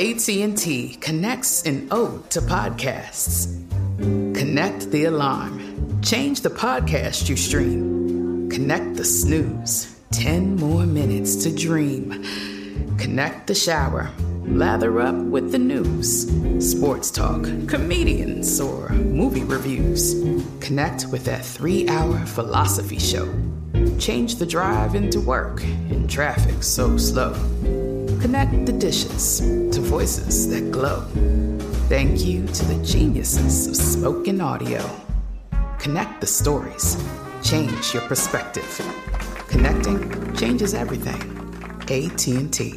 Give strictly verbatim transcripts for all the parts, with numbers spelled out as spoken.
A T and T connects an ode to podcasts. Connect the alarm. Change the podcast you stream. Connect the snooze. Ten more minutes to dream. Connect the shower. Lather up with the news. Sports talk, comedians, or movie reviews. Connect with that three-hour philosophy show. Change the drive into work in traffic so slow. Connect the dishes to voices that glow. Thank you to the geniuses of spoken audio. Connect the stories. Change your perspective. Connecting changes everything. A T and T.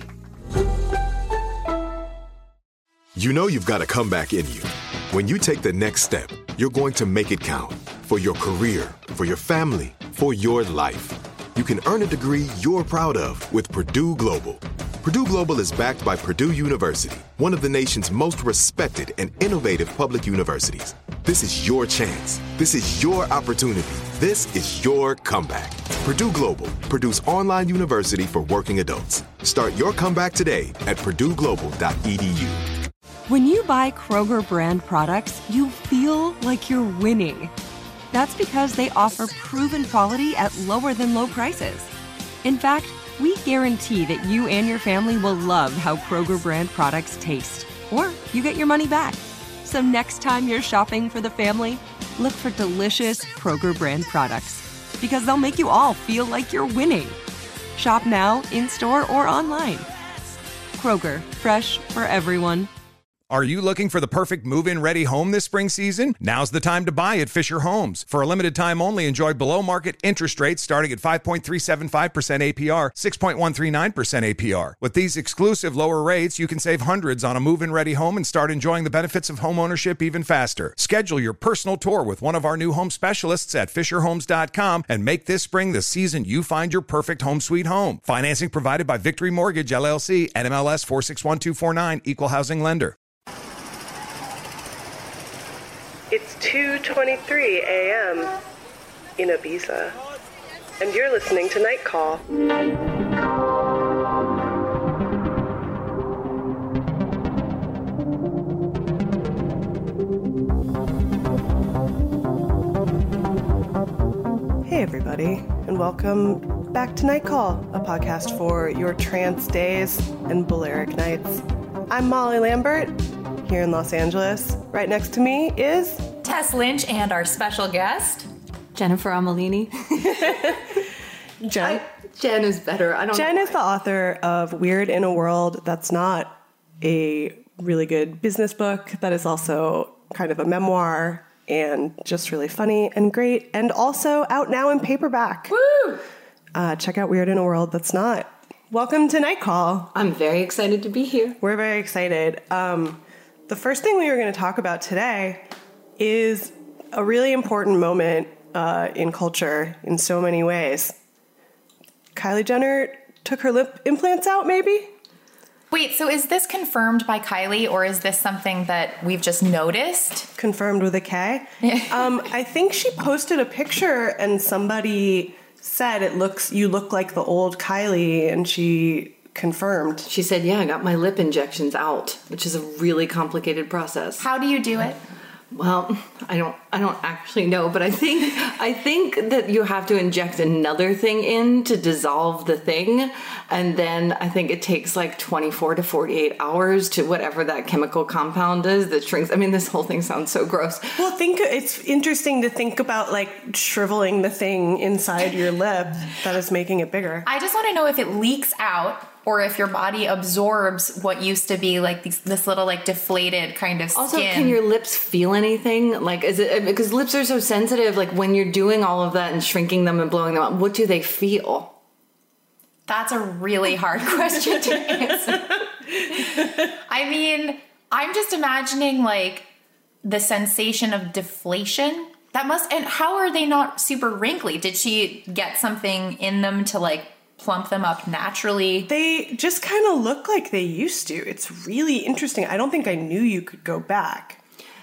You know you've got a comeback in you. When you take the next step, you're going to make it count. For your career, for your family, for your life. You can earn a degree you're proud of with Purdue Global. Purdue Global is backed by Purdue University, one of the nation's most respected and innovative public universities. This is your chance. This is your opportunity. This is your comeback. Purdue Global, Purdue's online university for working adults. Start your comeback today at purdue global dot e d u. When you buy Kroger brand products, you feel like you're winning. That's because they offer proven quality at lower than low prices. In fact, we guarantee that you and your family will love how Kroger brand products taste, or you get your money back. So next time you're shopping for the family, look for delicious Kroger brand products, because they'll make you all feel like you're winning. Shop now, in-store, or online. Kroger, fresh for everyone. Are you looking for the perfect move-in ready home this spring season? Now's the time to buy at Fisher Homes. For a limited time only, enjoy below-market interest rates starting at five point three seven five percent A P R, six point one three nine percent A P R. With these exclusive lower rates, you can save hundreds on a move-in ready home and start enjoying the benefits of home ownership even faster. Schedule your personal tour with one of our new home specialists at fisher homes dot com and make this spring the season you find your perfect home sweet home. Financing provided by Victory Mortgage, L L C, N M L S four six one two four nine, Equal Housing Lender. It's two twenty-three a.m. in Ibiza, and you're listening to Night Call. Hey everybody, and welcome back to Night Call, a podcast for your trance days and Balearic nights. I'm Molly Lambert, here in Los Angeles. Right next to me is Tess Lynch and our special guest, Jennifer Amalini. Jen. I, Jen is better. I don't Jen know is the author of Weird in a World That's Not, a really good business book that is also kind of a memoir and just really funny and great, and also out now in paperback. Woo! Uh, check out Weird in a World That's Not. Welcome to Night Call. I'm very excited to be here. We're very excited. Um, the first thing we were going to talk about today is a really important moment uh, in culture in so many ways. Kylie Jenner took her lip implants out, maybe? Wait, so is this confirmed by Kylie, or is this something that we've just noticed? Confirmed with a K. um, I think she posted a picture and somebody said it looks you look like the old Kylie, and she confirmed. She said, yeah, I got my lip injections out, which is a really complicated process. How do you do it? Well, I don't I don't actually know, but I think I think that you have to inject another thing in to dissolve the thing, and then I think it takes like twenty-four to forty-eight hours to whatever that chemical compound is that shrinks. I mean, this whole thing sounds so gross. Well, think it's interesting to think about like shriveling the thing inside your lip that is making it bigger. I just want to know if it leaks out, or if your body absorbs what used to be like these, this little like deflated kind of skin. Also, can your lips feel anything? Like, is it, because lips are so sensitive, like when you're doing all of that and shrinking them and blowing them up, what do they feel? That's a really hard question to answer. I mean, I'm just imagining like the sensation of deflation. That must, and how are they not super wrinkly? Did she get something in them to like plump them up naturally? They just kind of look like they used to. It's really interesting. I don't think I knew you could go back.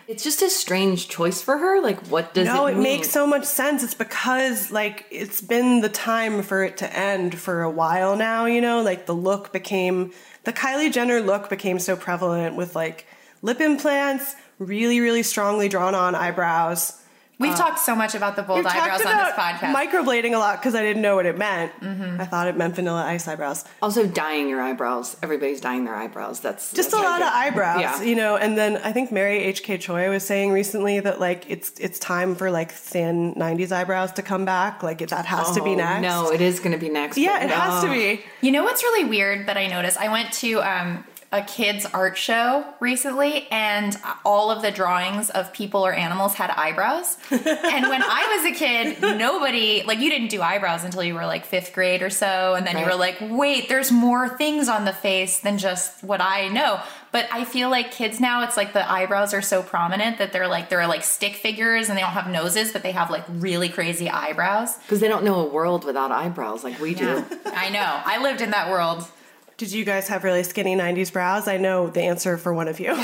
It's just a strange choice for her. Like, what does no, it it mean? makes so much sense. It's because, like, it's been the time for it to end for a while now, you know? Like, the look became, the Kylie Jenner look became so prevalent with, like, lip implants, really, really strongly drawn on eyebrows. We've uh, talked so much about the bold eyebrows on this podcast. Microblading a lot because I didn't know what it meant. Mm-hmm. I thought it meant Vanilla Ice eyebrows. Also, dyeing your eyebrows. Everybody's dyeing their eyebrows. That's just that's a lot of eyebrows, yeah. you know. And then I think Mary H K Choi was saying recently that like it's it's time for like thin nineties eyebrows to come back. Like it, that has oh, to be next. No, it is going to be next. Yeah, it no. has to be. You know what's really weird that I noticed? I went to um, a kids art show recently, and all of the drawings of people or animals had eyebrows. And when I was a kid, nobody, like, you didn't do eyebrows until you were like fifth grade or so, and then right. you were like, wait, there's more things on the face than just what I know. But I feel like kids now, it's like the eyebrows are so prominent that they're like, they're like stick figures, and they don't have noses, but they have like really crazy eyebrows. Because they don't know a world without eyebrows like we do. Yeah. I know. I lived in that world. Did you guys have really skinny nineties brows? I know the answer for one of you.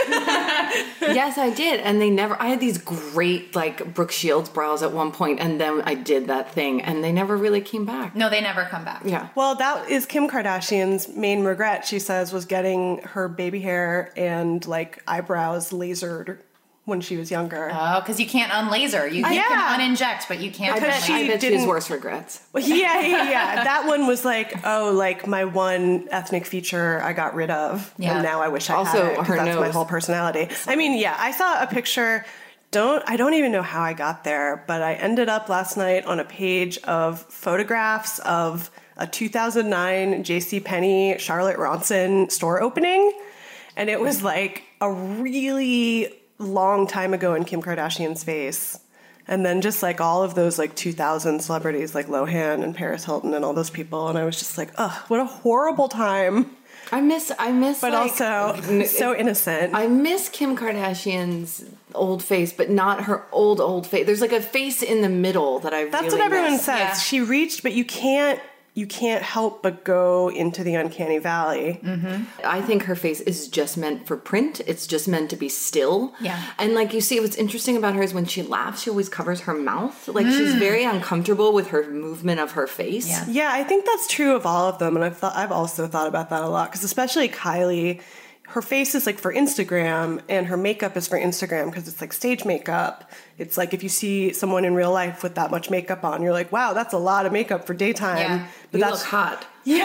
Yes, I did. And they never, I had these great, like, Brooke Shields brows at one point, and then I did that thing, and they never really came back. No, they never come back. Yeah. Well, that is Kim Kardashian's main regret, she says, was getting her baby hair and, like, eyebrows lasered when she was younger. Oh, because you can't unlaser. You, you yeah. can uninject, but you can't. I bet unlaser. she I bet didn't- she has worse regrets. Well, yeah, yeah, yeah. That one was like, oh, like my one ethnic feature I got rid of, Yeah. and now I wish I Also, had it. 'Cause her that's my nose. whole personality. I mean, yeah, I saw a picture. Don't I don't even know how I got there, but I ended up last night on a page of photographs of a two thousand nine JCPenney Charlotte Ronson store opening, and it was like a really long time ago in Kim Kardashian's face. And then just like all of those like two thousand celebrities like Lohan and Paris Hilton and all those people. And I was just like, ugh, what a horrible time. I miss, I miss, But like, also so innocent. I miss Kim Kardashian's old face, but not her old, old face. There's like a face in the middle that I That's really what everyone miss. says. Yeah. She reached, but you can't, you can't help but go into the uncanny valley. Mm-hmm. I think her face is just meant for print. It's just meant to be still. Yeah. And like you see, what's interesting about her is when she laughs, she always covers her mouth. Like she's very uncomfortable with her movement of her face. Yeah. Yeah, I think that's true of all of them, and I've thought I've also thought about that a lot because especially Kylie, her face is like for Instagram, and her makeup is for Instagram because it's like stage makeup. It's like if you see someone in real life with that much makeup on, you're like, wow, that's a lot of makeup for daytime. Yeah. But You that's look hot.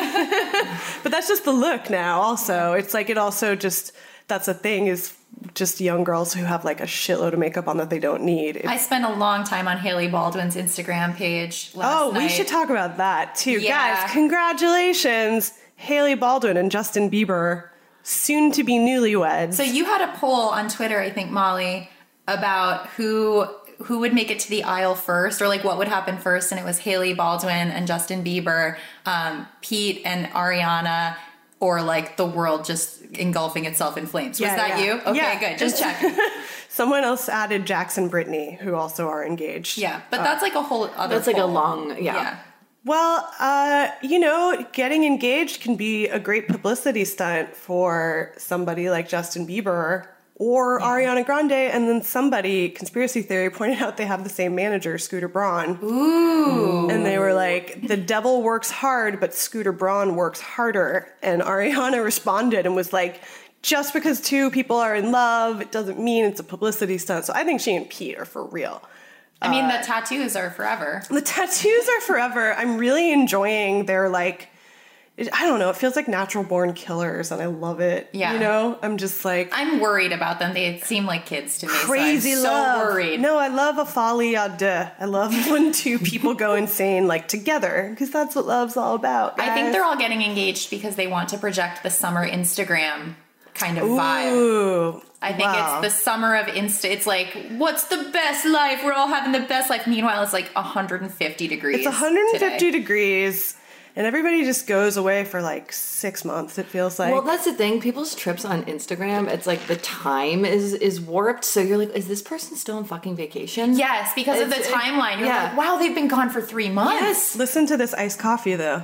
but that's just the look now. Also, it's like it also just that's a thing is just young girls who have like a shitload of makeup on that they don't need. It's, I spent a long time on Hailey Baldwin's Instagram page last oh, night. we should talk about that too, Yeah. guys. Congratulations, Hailey Baldwin and Justin Bieber, soon to be newlyweds. So you had a poll on Twitter, I think, Molly, about who who would make it to the aisle first, or like what would happen first, and it was Hailey Baldwin and Justin Bieber, um, Pete and Ariana, or like the world just engulfing itself in flames. Was Yeah, that yeah. you? Okay, Yeah. good. Just checking. Someone else added Jackson Brittany, who also are engaged. Yeah, but that's like a whole other. That's like a poll. long, yeah. Yeah. Well, uh, you know, getting engaged can be a great publicity stunt for somebody like Justin Bieber or yeah. Ariana Grande, and then somebody, conspiracy theory, pointed out they have the same manager, Scooter Braun. Ooh. And they were like, the devil works hard, but Scooter Braun works harder. And Ariana responded and was like, just because two people are in love, it doesn't mean it's a publicity stunt. So I think she and Pete are for real. I mean, the tattoos are forever. The tattoos are forever. I'm really enjoying their, like, it, I don't know, it feels like natural born killers, and I love it. Yeah. You know? I'm just like... I'm worried about them. They seem like kids to me. Crazy so I'm love. so worried. No, I love a folie à deux. I love when two people go insane, like, together, because that's what love's all about, guys. I think they're all getting engaged because they want to project the summer Instagram kind of vibe. Ooh. I think Wow. it's the summer of Insta. It's like, what's the best life? We're all having the best life. Meanwhile, it's like one hundred fifty degrees. It's one hundred fifty today. degrees, and everybody just goes away for like six months, it feels like. Well, that's the thing. People's trips on Instagram, it's like the time is is warped. So you're like, is this person still on fucking vacation? Yes, because of the It's- it- timeline. You're yeah. like, wow, they've been gone for three months. Yes. Listen to this iced coffee, though.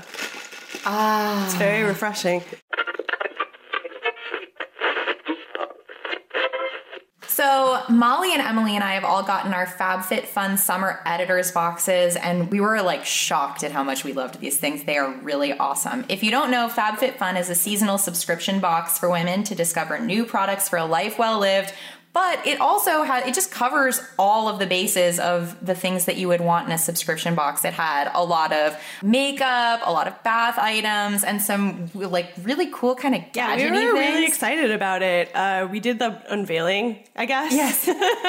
Ah. It's very refreshing. So Molly and Emily and I have all gotten our FabFitFun summer editors boxes, and we were like shocked at how much we loved these things. They are really awesome. If you don't know, FabFitFun is a seasonal subscription box for women to discover new products for a life well lived. But it also had, it just covers all of the bases of the things that you would want in a subscription box. It had a lot of makeup, a lot of bath items, and some like really cool kind of gadgety yeah, we were things. really excited about it. Uh, we did the unveiling, I guess. Yes.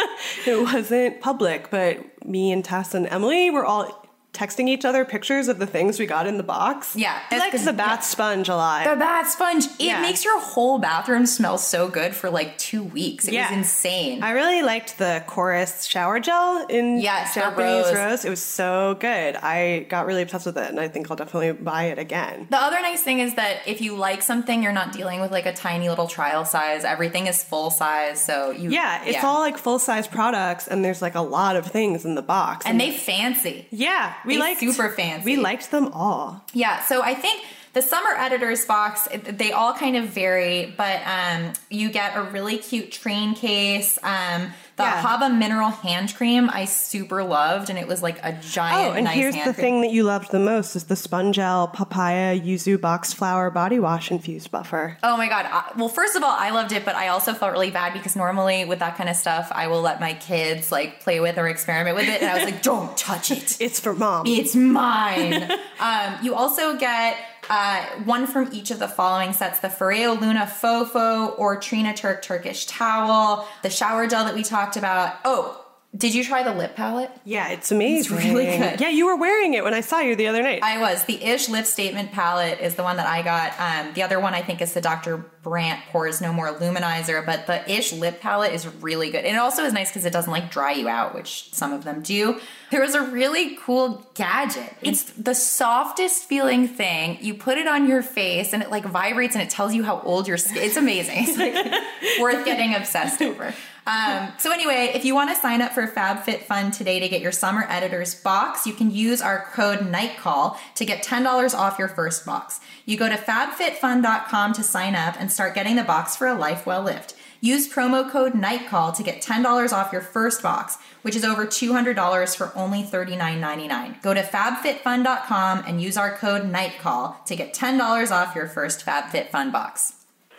It wasn't public, but me and Tess and Emily were all texting each other pictures of the things we got in the box. Yeah. I liked the bath sponge a lot. The bath sponge. It Yeah. makes your whole bathroom smell so good for like two weeks. It Yeah. was insane. I really liked the Chorus shower gel in Yes, the Japanese rose. rose. It was so good. I got really obsessed with it, and I think I'll definitely buy it again. The other nice thing is that if you like something, you're not dealing with like a tiny little trial size. Everything is full size. So you. Yeah, it's all like full-size products, and there's like a lot of things in the box. And they fancy. Yeah, we They liked super fancy. We liked them all. Yeah, so I think the summer editors box, they all kind of vary, but um, you get a really cute train case. Um, the Yeah. Haba mineral hand cream I super loved, and it was like a giant, Oh, and nice here's hand the cream. thing that you loved the most is the Spongel Papaya Yuzu Box Flower Body Wash Infused Buffer. Oh my God. I, well, first of all, I loved it, but I also felt really bad because normally with that kind of stuff, I will let my kids like play with or experiment with it. And I was like, don't touch it. It's for mom. It's mine. um, you also get uh, one from each of the following sets: the Foreo Luna Fofo or Trina Turk Turkish towel, the shower gel that we talked about. Oh, did you try the lip palette? Yeah, it's amazing. It's really good. Yeah, you were wearing it when I saw you the other night. I was. The Ish Lip Statement palette is the one that I got. Um, the other one I think is the Doctor Brandt Pores No More Luminizer, but the Ish Lip palette is really good. And it also is nice because it doesn't like dry you out, which some of them do. There was a really cool gadget. It's the softest feeling thing. You put it on your face and it like vibrates and it tells you how old your skin. It's amazing. It's like worth getting obsessed over. Um, so anyway, if you want to sign up for FabFitFun today to get your summer editors box, you can use our code NIGHTCALL to get ten dollars off your first box. You go to fab fit fun dot com to sign up and start getting the box for a life well lived. Use promo code NIGHTCALL to get ten dollars off your first box, which is over two hundred dollars for only thirty-nine ninety-nine. Go to fab fit fun dot com and use our code NIGHTCALL to get ten dollars off your first FabFitFun box.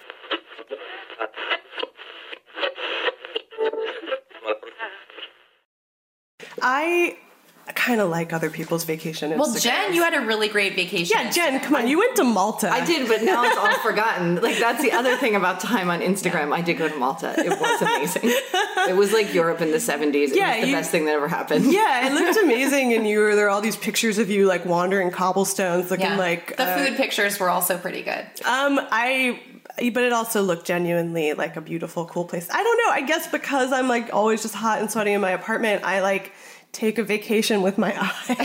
I kind of like other people's vacation Instagrams. Well, Jen, you had a really great vacation. Yeah, Jen, come on. You went to Malta. I did, but now it's all forgotten. Like, that's the other thing about time on Instagram. I did go to Malta. It was amazing. It was like Europe in the seventies. It Yeah, was the you- best thing that ever happened. Yeah, it looked amazing, and you were there. Are all these pictures of you like wandering cobblestones, looking Yeah. like the uh, food pictures were also pretty good. Um, I. But it also looked genuinely like a beautiful, cool place. I don't know. I guess because I'm like always just hot and sweaty in my apartment, I like take a vacation with my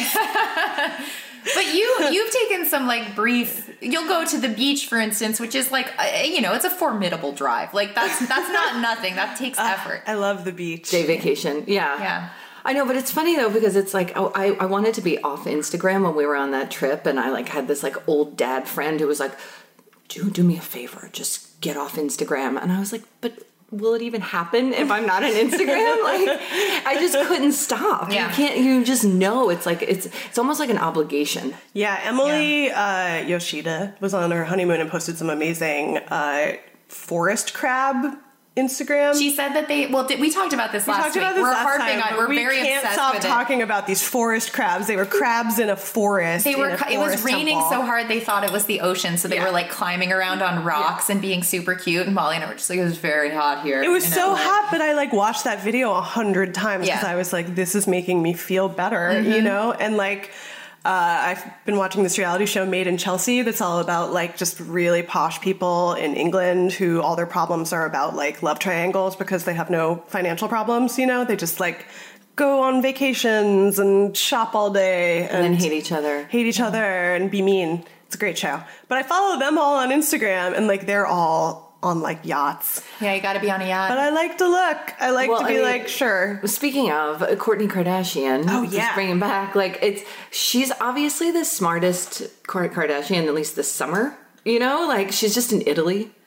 eyes. But you, you've taken some like brief. You'll go to the beach, for instance, which is like uh, you know, it's a formidable drive. Like that's that's not nothing. That takes effort. I love the beach. Day vacation. Yeah. Yeah. I know, but it's funny though, because it's like, oh, I, I wanted to be off Instagram when we were on that trip, and I like had this like old dad friend who was like, do, do me a favor, just get off Instagram. And I was like, but will it even happen if I'm not on Instagram? Like, I just couldn't stop. Yeah. You can't, you just know it's like, it's, it's almost like an obligation. Yeah, Emily Uh, Yoshida was on her honeymoon and posted some amazing uh, forest crab Instagram. She said that they. Well, did, we talked about this We last talked week. about this we're last harping time, on. but We're we very can't obsessed stop with talking about these forest crabs. They were crabs in a forest. They were. in a It was forest raining temple. so hard they thought it was the ocean, so they Yeah. were like climbing around on rocks and being super cute. And Molly and I were just like, it was very hot here. It was in so L A. hot, but I like watched that video a hundred times because Yeah. I was like, this is making me feel better, Mm-hmm. you know? And like, uh, I've been watching this reality show Made in Chelsea that's all about like just really posh people in England who all their problems are about like love triangles because they have no financial problems, you know? They just like go on vacations and shop all day and, And then hate each other. hate each other and be mean. It's a great show. But I follow them all on Instagram and like they're all on like yachts. Yeah, you got to be on a yacht. But I like to look. I like Well, to I be mean, like, sure. Speaking of Kourtney Kardashian, Oh, just yeah. bringing back like it's she's obviously the smartest Kourtney Kardashian, at least this summer. You know, like she's just in Italy.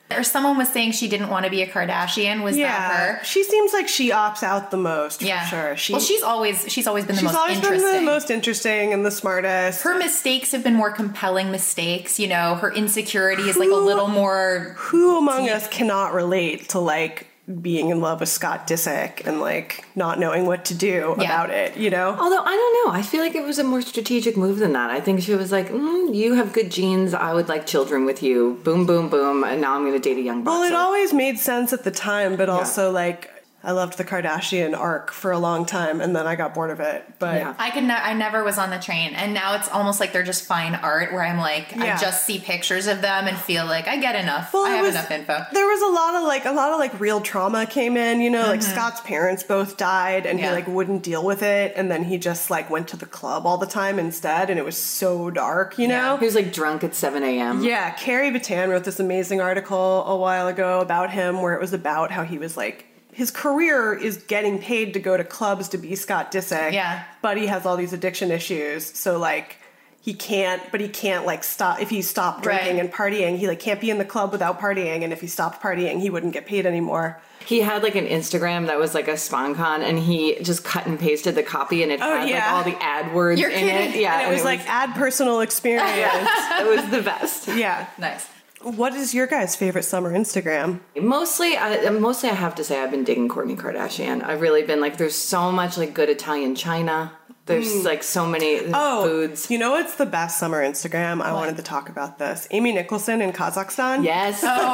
Or someone was saying she didn't want to be a Kardashian. Was yeah. that her? She seems like she opts out the most, Yeah. for sure. She, well, she's always she's always been the she's most always interesting. been the most interesting and the smartest. Her mistakes have been more compelling mistakes. You know, her insecurity is like a little more. Who among us cannot relate to like being in love with Scott Disick and like not knowing what to do Yeah. about it, you know? Although, I don't know. I feel like it was a more strategic move than that. I think she was like, mm, you have good genes. I would like children with you. Boom, boom, boom. And now I'm going to date a young boxer. Well, it always made sense at the time, but also like I loved the Kardashian arc for a long time, and then I got bored of it. But Yeah. I could. Ne- I never was on the train, and now it's almost like they're just fine art. Where I'm like, Yeah. I just see pictures of them and feel like I get enough. Well, I it have was- enough info. There was a lot of like a lot of like real trauma came in, you know, like Scott's parents both died and Yeah. he like wouldn't deal with it, and then he just like went to the club all the time instead, and it was so dark, you know? He was like drunk at seven a.m. Yeah, Carrie Batan wrote this amazing article a while ago about him where it was about how he was like his career is getting paid to go to clubs to be Scott Disick. Yeah. But he has all these addiction issues. So like he can't, but he can't like stop, if he stopped drinking Right. and partying, he like can't be in the club without partying. And if he stopped partying, he wouldn't get paid anymore. He had like an Instagram that was like a SpawnCon, and he just cut and pasted the copy, and it Oh, had yeah. like all the ad words You're in kidding. it. Yeah, And it was like add personal experience. it was the best. Yeah. Nice. What is your guys' favorite summer Instagram? Mostly, I, mostly I have to say I've been digging Kourtney Kardashian. I've really been like, there's so much like good Italian china. There's like so many Oh, foods. you know what's the best summer Instagram? I wanted to talk about this. Amy Nicholson in Kazakhstan. Yes, Oh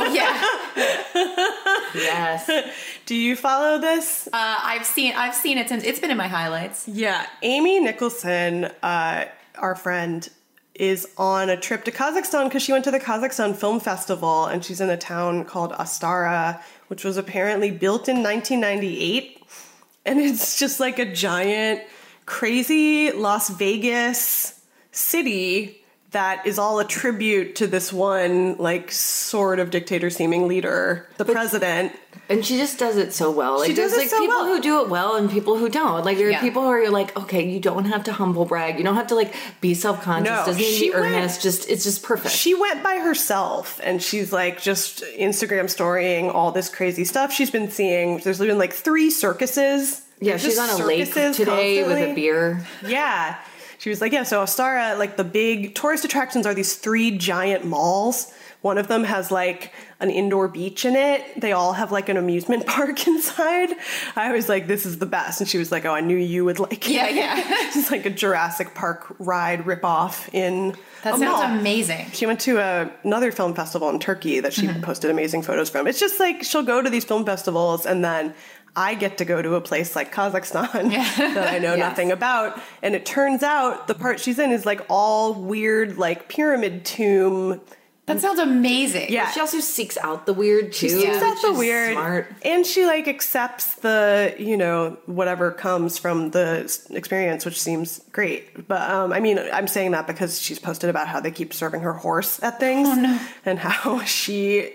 yeah. yes. Do you follow this? Uh, I've seen. I've seen it since it's been in my highlights. Yeah, Amy Nicholson, uh, our friend, is on a trip to Kazakhstan because she went to the Kazakhstan Film Festival, and she's in a town called Astara, which was apparently built in nineteen ninety-eight. And it's just like a giant, crazy Las Vegas city that is all a tribute to this one, like, sort of dictator-seeming leader, the president. And she just does it so well. Like She does there's it like so people well. who do it well and people who don't. Like there are Yeah. people who are like, okay, you don't have to humble brag. You don't have to like be self-conscious. No, Doesn't need to she be went- earnest. Just it's just perfect. She went by herself, and she's like just Instagram storying all this crazy stuff she's been seeing. There's been like three circuses. yeah, she's Just on a lake circuses today with constantly. a beer. Yeah. She was like, yeah, so Astara, like the big tourist attractions are these three giant malls. One of them has like an indoor beach in it. They all have like an amusement park inside. I was like, this is the best. And she was like, oh, I knew you would like it. Yeah, yeah. It's like a Jurassic Park ride ripoff in That a sounds mall. amazing. She went to a, another film festival in Turkey that she posted amazing photos from. It's just like she'll go to these film festivals, and then I get to go to a place like Kazakhstan that I know Yes. nothing about. And it turns out the part she's in is like all weird, like pyramid tomb. That sounds amazing. Yeah. She also seeks out the weird too. She seeks out which the is weird. Smart. And she like accepts the, you know, whatever comes from the s- experience, which seems great. But um, I mean, I'm saying that because she's posted about how they keep serving her horse at things. Oh, no. And how she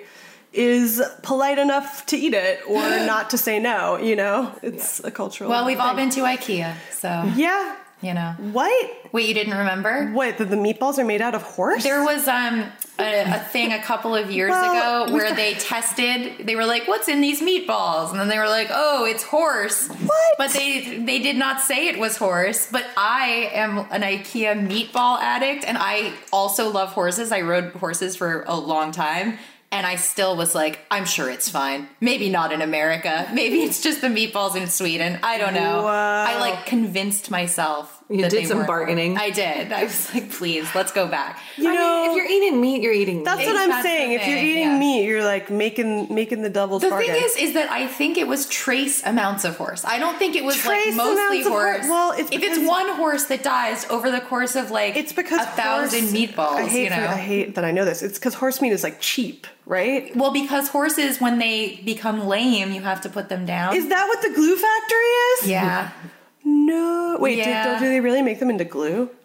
is polite enough to eat it or not to say no, you know? It's a cultural Well, we've all thing. been to IKEA, so Yeah. you know. What? Wait, you didn't remember? What, that the meatballs are made out of horse? There was um a, a thing a couple of years Well, ago we've where got- they tested. They were like, "What's in these meatballs?" And then they were like, "Oh, it's horse." What? But they they did not say it was horse. But I am an IKEA meatball addict, and I also love horses. I rode horses for a long time. And I still was like, I'm sure it's fine. Maybe not in America. Maybe it's just the meatballs in Sweden. I don't know. Wow. I like convinced myself. You that did they some weren't bargaining. horse. I did. I was like, please, let's go back. You I know, mean, if you're eating meat, you're eating that's meat. what I'm That's the saying. If you're thing, eating yeah. meat, you're like making making the devil's The bargain. thing is, is that I think it was trace amounts of horse. I don't think it was Trace like mostly amounts of hor- horse. well, it's if it's because- one horse that dies over the course of like It's because a thousand horse- meatballs, I hate you know. for- I hate that I know this. It's because horse meat is like cheap, right? Well, because horses, when they become lame, you have to put them down. Is that what the glue factory is? yeah. No. Wait, Yeah. do, do they really make them into glue?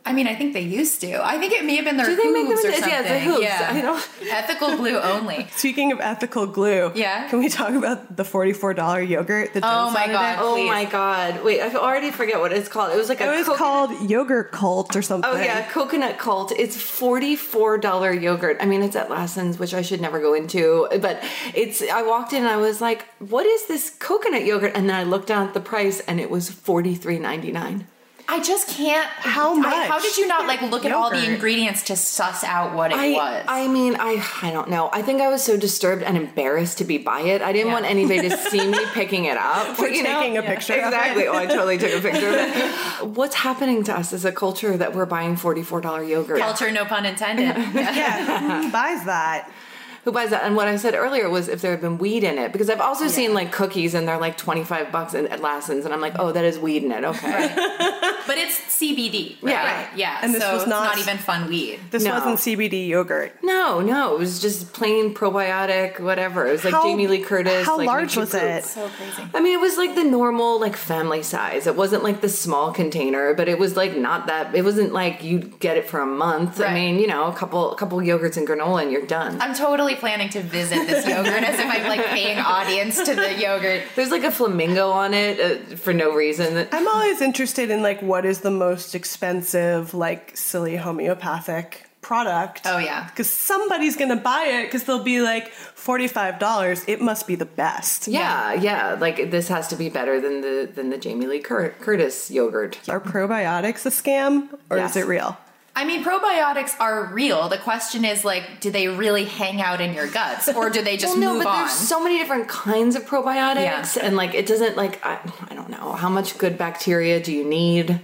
I mean, I think they used to. I think it may have been their Do they make them hooves or into- something. yeah, the hooves. Yeah. I don't- Ethical glue only. Speaking of ethical glue, Yeah? can we talk about the forty-four dollars yogurt that Oh Jen my cited God. it? Oh Please. my god! Wait, I already forget what it's called. It was like It a was co- called Yogurt Cult or something. Oh yeah, Coconut Cult. It's forty-four dollars yogurt. I mean, it's at Lassen's, which I should never go into, but it's. I walked in and I was like, "What is this coconut yogurt?" And then I looked down at the price, and it was forty-three ninety-nine. I just can't. How I- much? how did you not like look at all the Yogurt. ingredients to suss out what it I, was? I mean, I I don't know. I think I was so disturbed and embarrassed to be by it. I didn't Yeah. want anybody to see me picking it up. For you know? taking a picture of it. Exactly. Oh, I totally took a picture of it. What's happening to us as a culture that we're buying forty-four dollars yogurt? Culture, no pun intended. Yeah. Yeah, who buys that? Who buys that? And what I said earlier was if there had been weed in it, because I've also seen like cookies and they're like twenty-five bucks at, at Lassen's, and I'm like, oh, that is weed in it. Okay. But it's C B D, right? Yeah. Right. Yeah. And this so was not- it's not even fun weed. This No. wasn't C B D yogurt. No, no, it was just plain probiotic, whatever. It was like How- Jamie Lee Curtis. how like, large Nutricrute. was it? So crazy. I mean, it was like the normal, like family size. It wasn't like the small container, but it was like not that. It wasn't like you'd get it for a month. I Right. mean, you know, a couple, a couple yogurts and granola, and you're done. I'm totally planning to visit this yogurt as if I'm like paying audience to the yogurt. There's like a flamingo on it uh, for no reason. I'm always interested in like what is the most expensive, like silly homeopathic product. Oh, yeah. Because somebody's gonna buy it because they'll be like forty-five dollars. It must be the best. Yeah, yeah. Like this has to be better than the than the Jamie Lee Cur- Curtis yogurt. Are probiotics a scam or Yes. is it real? I mean, probiotics are real. The question is like, do they really hang out in your guts, or do they just Well, no, move but on? there's so many different kinds of probiotics, Yeah. and like it doesn't like I, I don't know how much good bacteria do you need.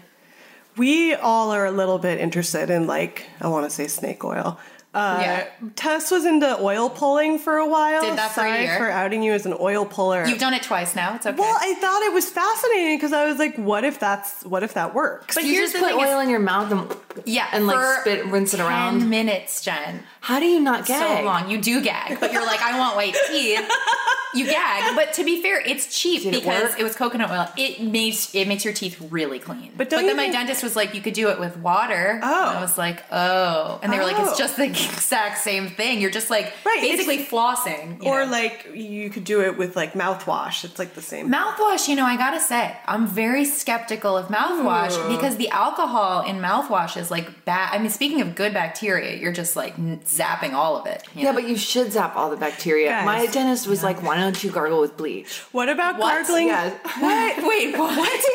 We all are a little bit interested in like I want to say snake oil. Uh, Yeah. Tess was into oil pulling for a while. Did that for a Sorry year. for outing you as an oil puller. You've done it twice now. It's okay. Well, I thought it was fascinating because I was like, what if that's what if that works? But You here's just the put thing: oil is, in your mouth and yeah, and like for spit, rinse it ten around. minutes, Jen. How do you not gag? So long. You do gag, but you're like, I want white teeth. You gag, but to be fair, it's cheap Did it because work? it was coconut oil. It makes it makes your teeth really clean. But But, don't then you my think- dentist was like, you could do it with water. Oh. And I was like, oh, and they were like, Oh. it's just the exact same thing. You're just like Right, basically it's- flossing. you Or know? like you could do it with like mouthwash. It's like the same. Mouthwash, you know, I gotta say, I'm very skeptical of mouthwash because the alcohol in mouthwash is like bad. I mean, speaking of good bacteria, you're just like n- zapping all of it. you Yeah, know? but you should zap all the bacteria. Guys. My dentist was like, "Why don't you gargle with bleach?" What about What? gargling? Yeah. What? Wait, what?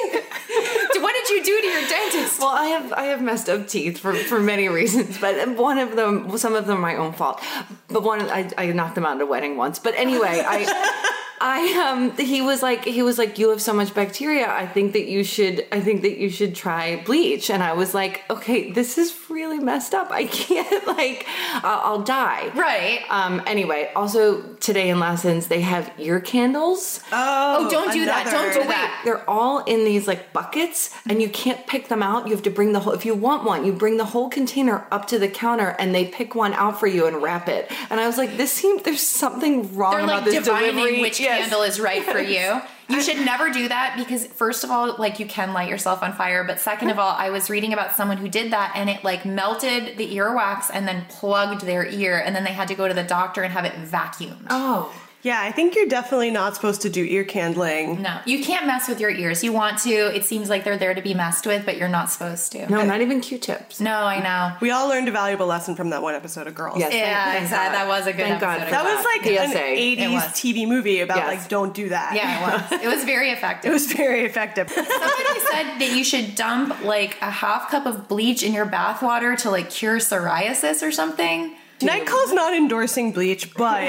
What did you do to your dentist? Well, I have I have messed up teeth for, for many reasons, but one of them, some of them, are my own fault. But one, I, I knocked them out at a wedding once. But anyway, I. I um he was like he was like you have so much bacteria. I think that you should I think that you should try bleach. And I was like, okay, this is really messed up. I can't like I'll, I'll die. Right. Um. Anyway, also today in Lassen's they have ear candles. Oh, don't do that. Don't do another- that. They're all in these like buckets, and you can't pick them out. You have to bring the whole. If you want one, you bring the whole container up to the counter, and they pick one out for you and wrap it. And I was like, this seems there's something wrong They're about like this divining delivery. which Yes. candle is right for you. You should never do that because first of all, like you can light yourself on fire, but second of all, I was reading about someone who did that and it like melted the earwax and then plugged their ear and then they had to go to the doctor and have it vacuumed. Oh. Yeah, I think you're definitely not supposed to do ear candling. No, you can't mess with your ears. You want to. It seems like they're there to be messed with, but you're not supposed to. No, not even Q-tips. No, I know. We all learned a valuable lesson from that one episode of Girls. Yes. Yeah, Thank exactly. God. That was a good Thank God episode. for That was like P S an A. It eighties was. T V movie about Yes. like don't do that. Yeah, it was. It was very effective. It was very effective. Somebody said that you should dump like a half cup of bleach in your bathwater to like cure psoriasis or something. Nightcall's not endorsing bleach, but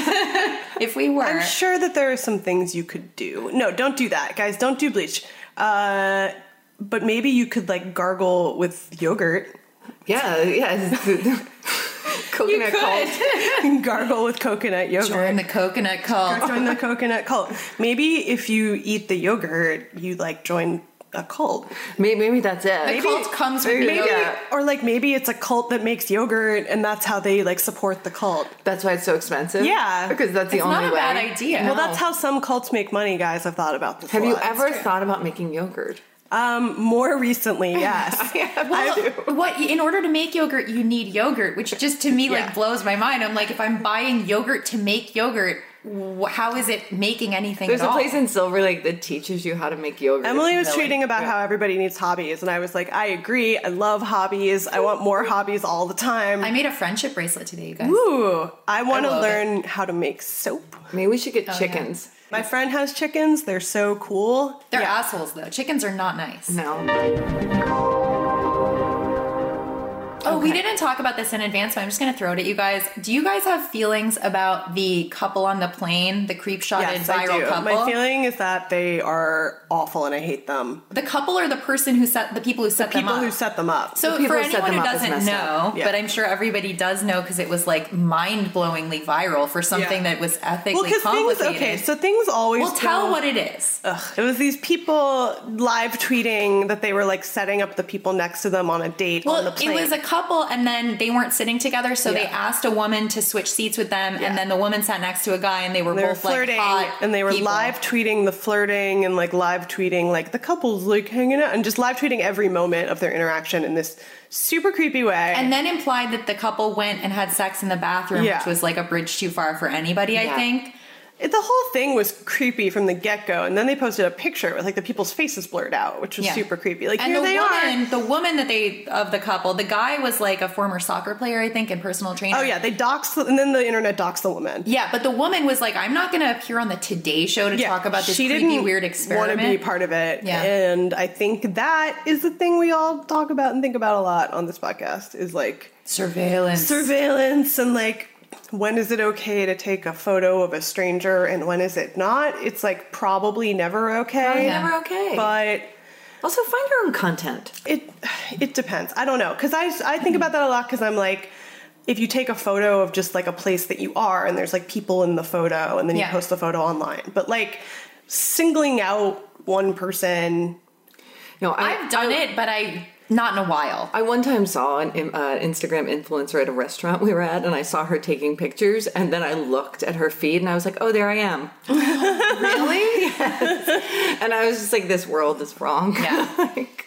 If we were, I'm sure that there are some things you could do. No, don't do that, guys. Don't do bleach. Uh, but maybe you could like gargle with yogurt. Yeah, yeah. Coconut cult. Gargle with coconut yogurt. join the coconut cult. Join the coconut cult. Maybe if you eat the yogurt, you like join a cult. Maybe, maybe that's it. The cult comes with Maybe, yogurt. or like maybe it's a cult that makes yogurt, and that's how they like support the cult. That's why it's so expensive. Yeah. because that's the It's only not a way. bad idea. Well, that's how some cults make money, guys. I've thought about this. Have a you lot. ever thought about making yogurt? Um, more recently, yes. Well, what in order to make yogurt, you need yogurt, which just to me like Yeah. blows my mind. I'm like, if I'm buying yogurt to make yogurt, wh- how is it making anything? There's at a all? place in Silver Lake that teaches you how to make yogurt. Emily was Really. tweeting about how everybody needs hobbies, and I was like, I agree. I love hobbies. I want more hobbies all the time. I made a friendship bracelet today, you guys. Ooh, I want to love learn how to make soap. Maybe we should get Oh, chickens. My friend has chickens. They're so cool. They're Yeah. assholes though. Chickens are not nice. No. Oh, we didn't talk about this in advance, but I'm just going to throw it at you guys. Do you guys have feelings about the couple on the plane, the creep shotted Yes, I viral do. couple? My feeling is that they are awful, and I hate them. The couple or the person who set the people who set them People up? who set them up. So people for who set anyone them who up is doesn't messed know, up. Yeah. but I'm sure everybody does know because it was like mind-blowingly viral for something Yeah. that was ethically well, because things, complicated. okay, so things always Well, tell go- what it is. Ugh. It was these people live tweeting that they were like setting up the people next to them on a date on the Well, plane. it was a couple, and then they weren't sitting together, so they Yeah. asked a woman to switch seats with them, Yeah. and then the woman sat next to a guy, and they were They were both flirting, like hot and they were people. live tweeting the flirting and like live tweeting like the couple's like hanging out and just live tweeting every moment of their interaction in this super creepy way. And then implied that the couple went and had sex in the bathroom, Yeah. which was like a bridge too far for anybody, I Yeah. think. It, the whole thing was creepy from the get go, and then they posted a picture with like the people's faces blurred out, which was Yeah. super creepy. Like And here the they woman, are. the woman that they of the couple, the guy was like a former soccer player, I think, and personal trainer. Oh yeah, they doxed, the, and then the internet doxed the woman. Yeah, but the woman was like, I'm not going to appear on the Today Show to Yeah, talk about this she creepy, didn't weird experiment. Want to be part of it, Yeah. and I think that is the thing we all talk about and think about a lot on this podcast is like Surveillance. surveillance and like when is it okay to take a photo of a stranger and when is it not? It's like probably never okay. Probably never okay. But Also, find your own content. it it depends. I don't know because I I think about that a lot because I'm like. If you take a photo of just like a place that you are and there's like people in the photo and then you Yeah. post the photo online. But like singling out one person. No, I, I've done I, it, but I not in a while. I one time saw an uh, Instagram influencer at a restaurant we were at, and I saw her taking pictures, and then I looked at her feed, and I was like, "Oh, there I am." Really? Yes. And I was just like, "This world is wrong." Yeah. Like,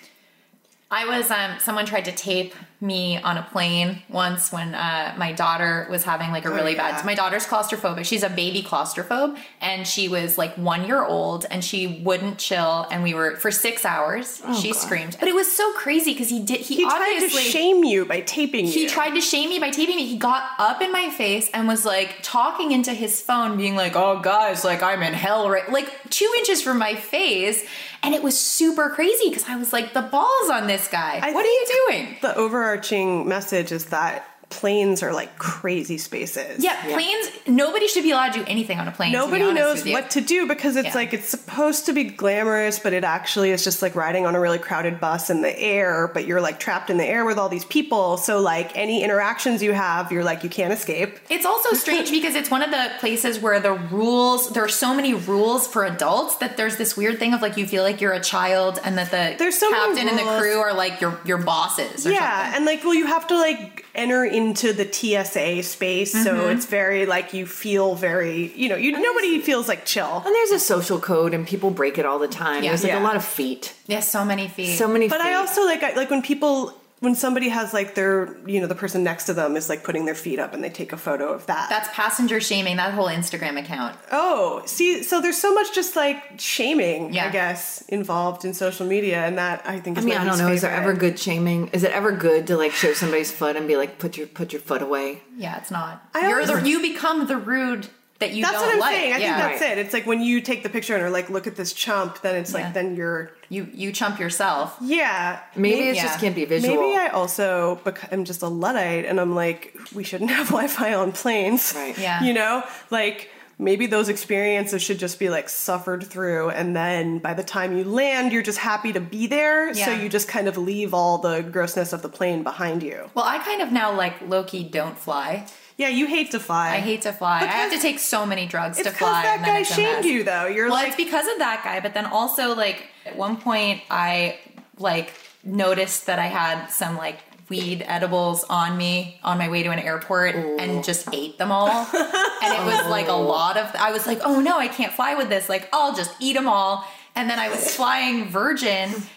I was, um, someone tried to tape me on a plane once when uh, my daughter was having like a really yeah. bad, my daughter's claustrophobic. She's a baby claustrophobe and she was like one year old and she wouldn't chill. And we were, for six hours, she God. screamed. But it was so crazy because he did, he, He tried to obviously. shame you by taping you. He tried to shame me by taping me. He got up in my face and was like talking into his phone, being like, "Oh, guys, like I'm in hell," right? Like two inches from my face. And it was super crazy because I was like, the balls on this guy. I What are you think doing? The overarching message is that planes are like crazy spaces. Yeah, planes, nobody should be allowed to do anything on a plane. to be Nobody honest knows with you. what to do because it's Yeah. like it's supposed to be glamorous, but it actually is just like riding on a really crowded bus in the air, but you're like trapped in the air with all these people. So like any interactions you have, you're like you can't escape. It's also strange because it's one of the places where the rules, there are so many rules for adults that there's this weird thing of like you feel like you're a child and that the There's so many captain and the rules. crew are like your your bosses or Yeah, something. and like well you have to like enter into the T S A space, so Mm-hmm. it's very like you feel very, you know, you nobody feels like chill. and there's a social code, and people break it all the time. Yeah. There's like Yeah. a lot of feet. Yeah, so many feet. So many. But feet. I also like I, like when people when somebody has like their you know the person next to them is like putting their feet up and they take a photo of that. That's passenger shaming, that whole Instagram account. oh, see, so there's so much just like shaming, Yeah. I guess, involved in social media, and that I think I is mean, my I don't least know. Is there favorite. ever good shaming? Is it ever good to like show somebody's foot and be like, "Put your put your foot away"? Yeah, it's not. I You're always- the, you become the rude that you That's don't what I'm like. saying. I yeah. think that's it. It's like when you take the picture and are like, look at this chump, then it's Yeah. like then you're You you chump yourself. yeah. Maybe it Yeah. just can't be visual. Maybe I also bec- am just a Luddite and I'm like, we shouldn't have Wi-Fi on planes. Right. Yeah. You know? Like, maybe those experiences should just be like suffered through. And then by the time you land, you're just happy to be there. So Yeah. you just kind of leave all the grossness of the plane behind you. Well, I kind of now like low-key don't fly. Yeah, you hate to fly. I hate to fly. I have to Because- take so many drugs It's to because fly. that and then guy it's a shamed mess. you, though. You're Well, like, it's because of that guy, but then also like at one point I like noticed that I had some like weed edibles on me on my way to an airport and just ate them all. And it was like a lot of, I was like, oh no, I can't fly with this. Like, I'll just eat them all. And then I was flying Virgin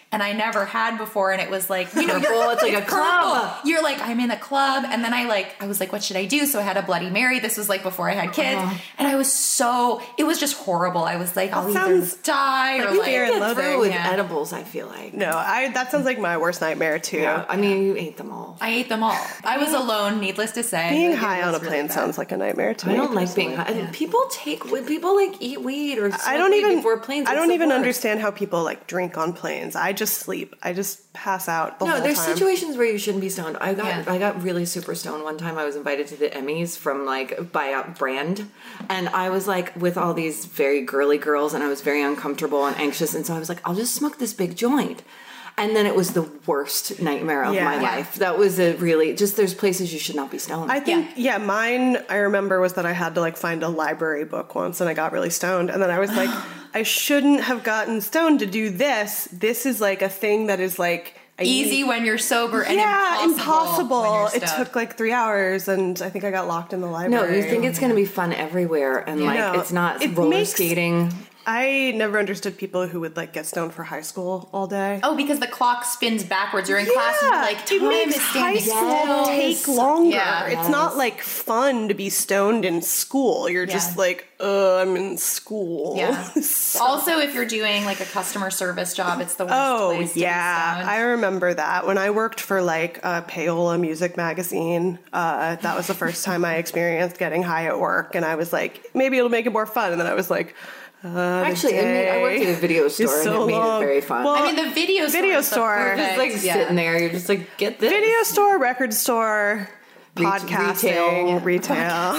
and I never had before. And it was like, you know, Purple, you're, it's like a club. purple. You're like, I'm in a club. And then I like, I was like, what should I do? So I had a Bloody Mary. This was like before I had kids. Uh-huh. And I was so, it was just horrible. I was like, I'll sounds either die or like like, fear and loathing. Through with Yeah. edibles, I feel like. No, I that sounds like my worst nightmare too. Yeah, I mean, you ate them all. I ate them all. I was alone, needless to say. Being Like, it high on a was really plane bad. sounds like a nightmare to I me. don't like being high. Yeah. People take when people like eat weed or I don't smoke weed even. before planes. I it's don't the even worst. understand how people like drink on planes. I just sleep. I just pass out the No, whole there's time. situations where you shouldn't be stoned. I got Yeah. I got really super stoned one time. I was invited to the Emmys from like by a brand, and I was like with all these very girly girls, and I was very uncomfortable and anxious, and so I was like, I'll just smoke this big joint. And then it was the worst nightmare of Yeah. my Yeah. life. That was a really just there's places you should not be stoned. I think yeah. mine I remember was that I had to like find a library book once and I got really stoned and then I was like I shouldn't have gotten stoned to do this. This is like a thing that is like I Easy need- when you're sober and yeah, impossible. when you're It stoned. took like three hours and I think I got locked in the no, library. you think it's going to be fun everywhere, and like No, it's not it roller makes- skating. I never understood people who would like get stoned for high school all day. Oh, because the clock spins backwards. You're in class and you're like, it time makes is high standing school still. take longer. Yeah. It's not like fun to be stoned in school. You're just Yeah. like, uh, I'm in school. Yeah. So- Also, if you're doing like a customer service job, it's the worst Oh place to yeah, be stoned. I remember that when I worked for like uh, Paola Music Magazine. Uh, that was the first time I experienced getting high at work, and I was like, maybe it'll make it more fun. And then I was like, uh, Actually, I mean, I worked at a video store, and so it made long. it very fun. Well, I mean, the video store. Video is the store. perfect- just like yeah. sitting there, you're just like, get this. video store, record store, Re- podcasting, retail.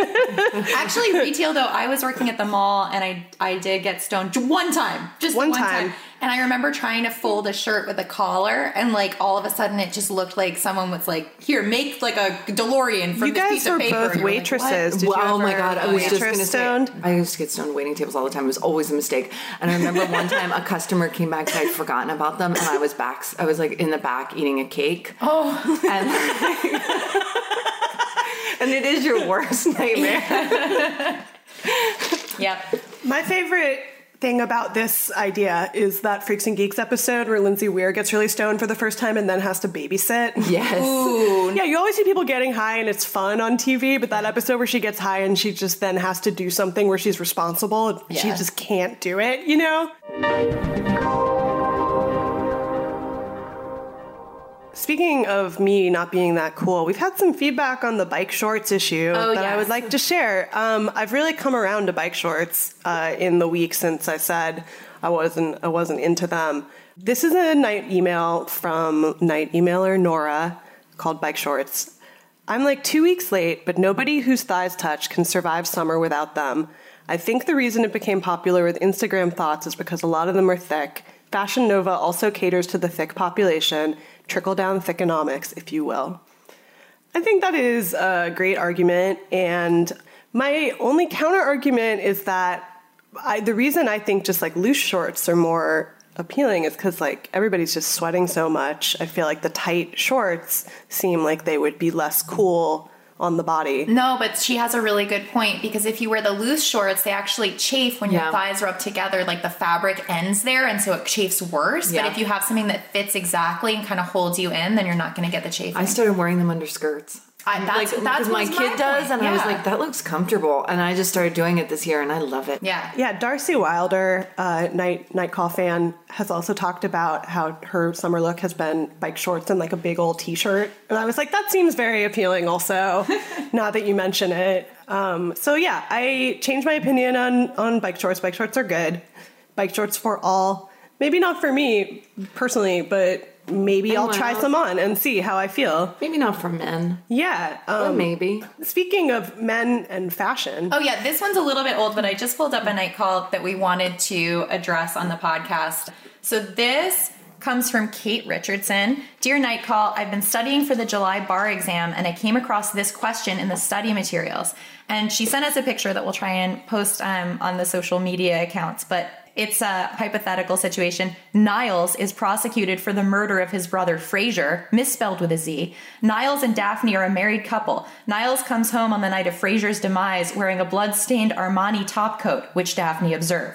Actually, retail though, I was working at the mall and I I did get stoned j- one time, just One one, time. time. And I remember trying to fold a shirt with a collar, and like all of a sudden, it just looked like someone was like, "Here, make like a DeLorean from You this guys piece of were paper." both And you're like, waitresses. "What?" Did you Well, oh my ever god, I was just waitress gonna stoned? say I used to get stoned waiting tables all the time. It was always a mistake. And I remember one time a customer came back, I'd forgotten about them, and I was back. I was like in the back eating a cake. Oh, And, and it is your worst nightmare. yeah. My favorite thing about this idea is that Freaks and Geeks episode where Lindsay Weir gets really stoned for the first time and then has to babysit. Yes. Ooh, Yeah, you always see people getting high and it's fun on T V, but that episode where she gets high and she just then has to do something where she's responsible and she Yeah. just can't do it, you know? Speaking of me not being that cool, we've had some feedback on the bike shorts issue Oh, that I yes. would like to share. Um, I've really come around to bike shorts uh, in the week since I said I wasn't I wasn't into them. This is a night email from night emailer Nora called Bike Shorts. I'm like two weeks late, but nobody whose thighs touch can survive summer without them. I think the reason it became popular with Instagram thoughts is because a lot of them are thick. Fashion Nova also caters to the thick population, trickle-down thickonomics, if you will. I think that is a great argument, and my only counter-argument is that I, the reason I think just like loose shorts are more appealing is because like everybody's just sweating so much. I feel like the tight shorts seem like they would be less cool on the body. No, but she has a really good point, because if you wear the loose shorts, they actually chafe when Yeah. your thighs are up together, like the fabric ends there, and so it chafes worse. Yeah. But if you have something that fits exactly and kind of holds you in, then you're not going to get the chafing. I started wearing them under skirts. I- that's- like, that's 'cause my was kid my does, point. and I was Yeah. like, that looks comfortable. And I just started doing it this year, and I love it. yeah. Yeah, Darcy Wilder, uh, night night call fan, has also talked about how her summer look has been bike shorts and like a big old t-shirt, and I was like, that seems very appealing. Also, now that you mention it, um, so yeah, I changed my opinion on on bike shorts. Bike shorts are good. Bike shorts for all. Maybe not for me personally, but maybe I'll Anyone try else? some on and see how I feel. Maybe not for men, Yeah. but Um, maybe. speaking of men and fashion, Oh, yeah, this one's a little bit old, but I just pulled up a night call that we wanted to address on the podcast. So this comes from Kate Richardson. Dear Night Call, I've been studying for the July bar exam, and I came across this question in the study materials. And she sent us a picture that we'll try and post um, on the social media accounts, but it's a hypothetical situation. Niles is prosecuted for the murder of his brother Fraser, misspelled with a Z. Niles and Daphne are a married couple. Niles comes home on the night of Fraser's demise wearing a blood-stained Armani topcoat, which Daphne observed.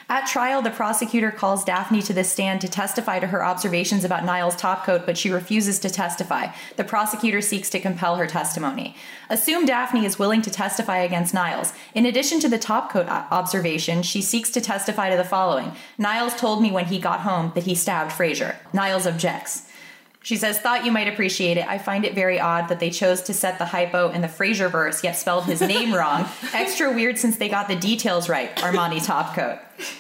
At trial, the prosecutor calls Daphne to the stand to testify to her observations about Niles' topcoat, but she refuses to testify. The prosecutor seeks to compel her testimony. Assume Daphne is willing to testify against Niles. In addition to the topcoat observation, she seeks to testify to the following. Niles told me when he got home that he stabbed Fraser. Niles objects. She says, thought you might appreciate it. I find it very odd that they chose to set the hypo in the Fraser verse, yet spelled his name wrong. Extra weird since they got the details right. Armani Topcoat.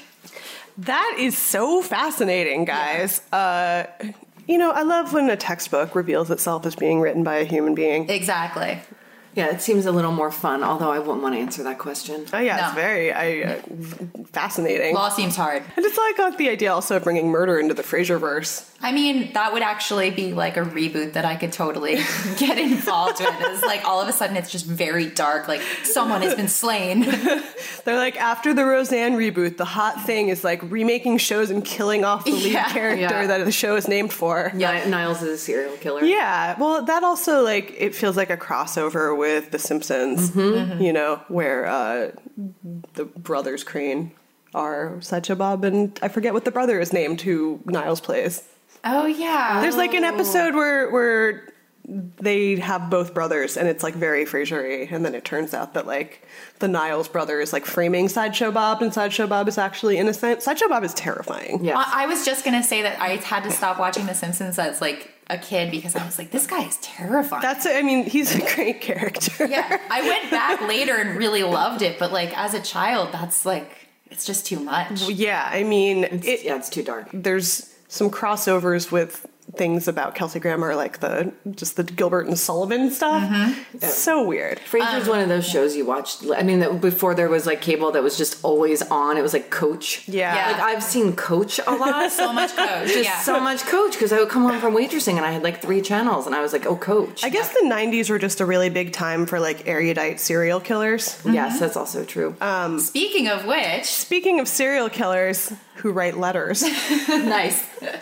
That is so fascinating, guys. Yeah. Uh, you know, I love when a textbook reveals itself as being written by a human being. Exactly. Yeah, it seems a little more fun, although I wouldn't want to answer that question. Oh, yeah, No. it's very I, uh, fascinating. Law seems hard. I just like, like the idea also of bringing murder into the Fraser-verse. I mean, that would actually be like a reboot that I could totally get involved with. It's like all of a sudden it's just very dark, like someone has been slain. They're like, after the Roseanne reboot, the hot thing is like remaking shows and killing off the lead Yeah. character Yeah. that the show is named for. Yeah, Niles is a serial killer. Yeah, well, that also, like, it feels like a crossover with The Simpsons, Mm-hmm. you know, where uh, the brothers Crane are Sideshow Bob and I forget what the brother is named who Niles plays. Oh, yeah. There's, like, an episode where where they have both brothers and it's, like, very Frasier-y, and then it turns out that, like, the Niles brother is, like, framing Sideshow Bob and Sideshow Bob is actually innocent. Sideshow Bob is terrifying. Yeah. I I was just going to say that I had to stop watching The Simpsons as like a kid because I was like, this guy is terrifying. That's, I mean, he's a great character. Yeah, I went back later and really loved it, but like as a child, that's like, it's just too much. Yeah, I mean, It's, it, yeah, it's too dark. there's some crossovers with things about Kelsey Grammer, like the just the Gilbert and Sullivan stuff. Mm-hmm. It's so weird. Frasier's Um, one of those shows you watched. I mean, that before there was like cable that was just always on. It was like Coach. Yeah. Yeah. Like I've seen Coach a lot. So much Coach. Just yeah. so much Coach because I would come home from waitressing and I had like three channels and I was like, oh, Coach. I guess the nineties were just a really big time for like erudite serial killers. Yes, that's also true. Speaking of which, Speaking of serial killers who write letters, nice.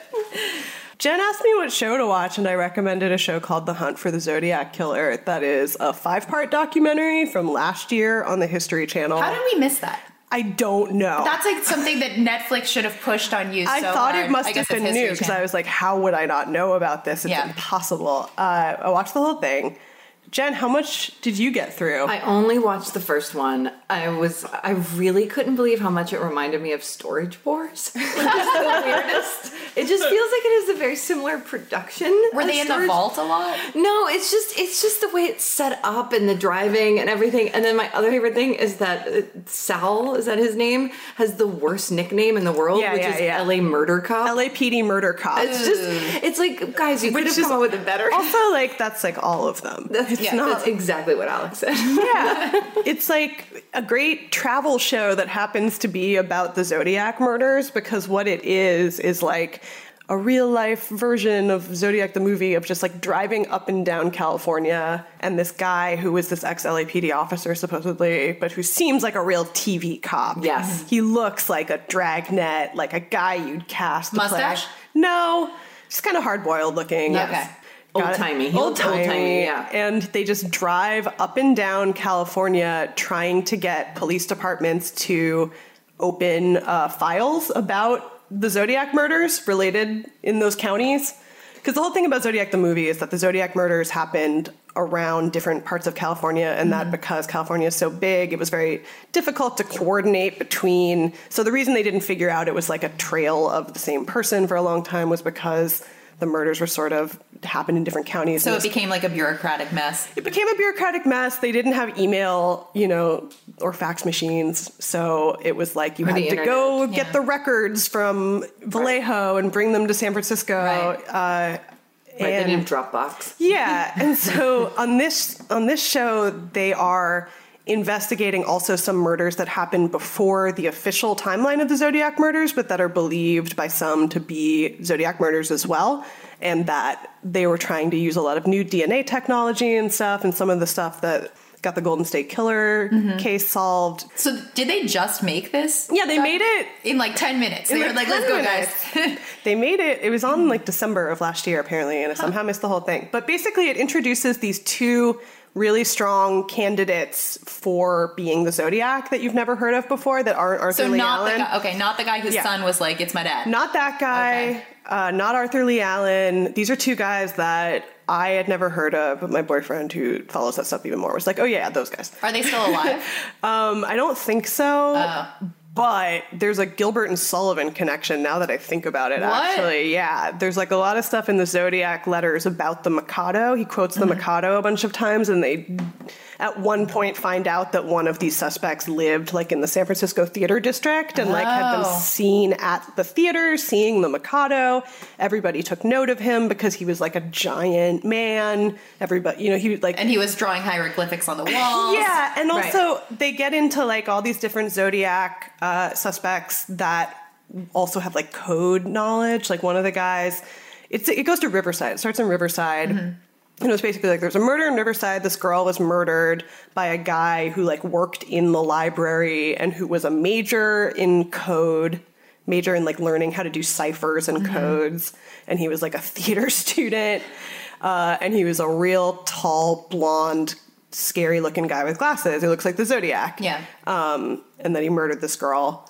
Jen asked me what show to watch, and I recommended a show called The Hunt for the Zodiac Killer. That is a five-part documentary from last year on the History Channel. How did we miss that? I don't know. That's like something that Netflix should have pushed on you. I so thought hard. it must I have guess been it's new History because Channel. I was like, how would I not know about this? It's Yeah. impossible. Uh, I watched the whole thing. Jen, how much did you get through? I only watched the first one. I was, I really couldn't believe how much it reminded me of Storage Wars. Which is the weirdest. It just feels like it has a very similar production. Were as they in the Storage- vault a lot? No, it's just it's just the way it's set up and the driving and everything. And then my other favorite thing is that uh, Sal, is that his name, has the worst nickname in the world, Yeah, which yeah, is yeah. L A Murder Cop. L A P D Murder Cop. It's just, it's like, guys, you could have is come up with a better. Also, like, that's like all of them. That's, It's yeah, not. that's exactly what Alex said. Yeah. It's like a great travel show that happens to be about the Zodiac murders because what it is is like a real life version of Zodiac the movie of just like driving up and down California and this guy who was this ex-L A P D officer supposedly, but who seems like a real T V cop. Yes. He looks like a dragnet, like a guy you'd cast to Mustache? play. No, just kind of hard-boiled looking. Okay. Yes. Old-timey. He Old looks timey. old-timey, yeah. And they just drive up and down California trying to get police departments to open uh, files about the Zodiac murders related in those counties. Because the whole thing about Zodiac the movie is that the Zodiac murders happened around different parts of California, and that because California is so big, it was very difficult to coordinate between. So the reason they didn't figure out it was like a trail of the same person for a long time was because the murders were sort of happened in different counties. So And it this- became like a bureaucratic mess. it became a bureaucratic mess. They didn't have email, you know, or fax machines. So it was like you Or had the to go internet, get yeah. the records from Vallejo and bring them to San Francisco. Right. Uh, Right, they and- didn't have Dropbox. yeah, and so on this on this show, they are investigating also some murders that happened before the official timeline of the Zodiac murders, but that are believed by some to be Zodiac murders as well, and that they were trying to use a lot of new D N A technology and stuff, and some of the stuff that got the Golden State Killer case solved. So did they just make this? Yeah, they made it in like ten minutes. in They were like, ten let's go, minutes. guys. They made it. It was on like December of last year, apparently, and I somehow missed the whole thing. But basically, it introduces these two really strong candidates for being the Zodiac that you've never heard of before that aren't Arthur So Lee not Allen. the guy, okay, not the guy whose Yeah. son was like, it's my dad. Not that guy, Okay. uh, not Arthur Lee Allen. These are two guys that I had never heard of, but my boyfriend, who follows that stuff even more, was like, oh yeah, those guys. Are they still alive? Um, I don't think so. Oh. But there's a Gilbert and Sullivan connection now that I think about it, What? actually. Yeah, there's like a lot of stuff in the Zodiac letters about the Mikado. He quotes the Mm-hmm. Mikado a bunch of times, and they at one point find out that one of these suspects lived like in the San Francisco theater district and like had been Oh. seen at the theater seeing the Mikado. Everybody took note of him because he was like a giant man. Everybody, you know, he like And he was drawing hieroglyphics on the walls. yeah, and Right. also they get into like all these different Zodiac uh, suspects that also have like code knowledge. Like one of the guys, it's it goes to Riverside. It starts in Riverside. And it was basically like there's a murder in Riverside. This girl was murdered by a guy who like worked in the library and who was a major in code, major in like learning how to do ciphers and codes. And he was like a theater student. Uh, and he was a real tall, blonde, scary looking guy with glasses who looks like the Zodiac. Yeah. Um, and then he murdered this girl.